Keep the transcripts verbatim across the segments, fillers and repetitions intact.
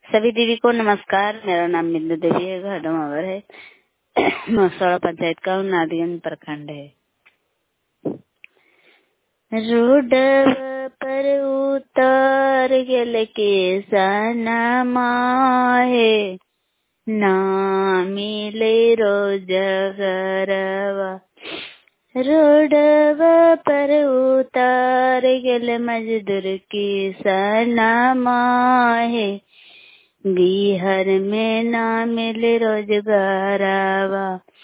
सभी देवी को नमस्कार। मेरा नाम बिंदु देवी है, घर डोमावर है, मसौड़ा पंचायत का नादियन प्रखंड है। रोडव पर उतार गेल के सनमा है, ना मिले रोजगारवा। रोडव पर उतार गेल मजदूर की सनमा है, बिहार में ना मिले रोजगारवा।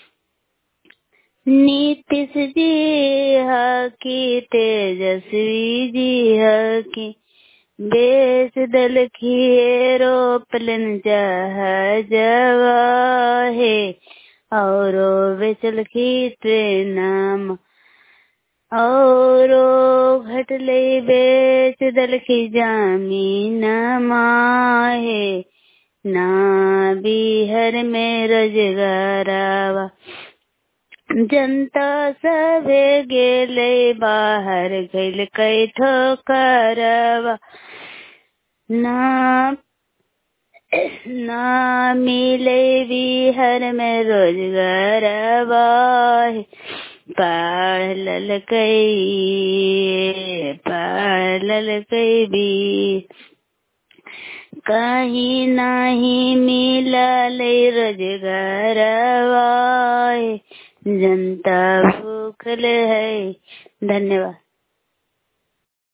नीतीश जी हकी, तेजस्वी जी हकी, बेच दल की एरोप्लेन जहाजवा है, और बेचल की ट्रेन, और घटले बेच दल की जमीन है, ना बिहार में रोजगारवा। जनता सभे गेले बाहर गइल कई ठोकरवा, ना ना मिले बिहार में रोजगारवा। पढ़ल कई पढ़ल कई भी कहीं नहीं मिलल रोजगारवा, जनता भूखल है। धन्यवाद।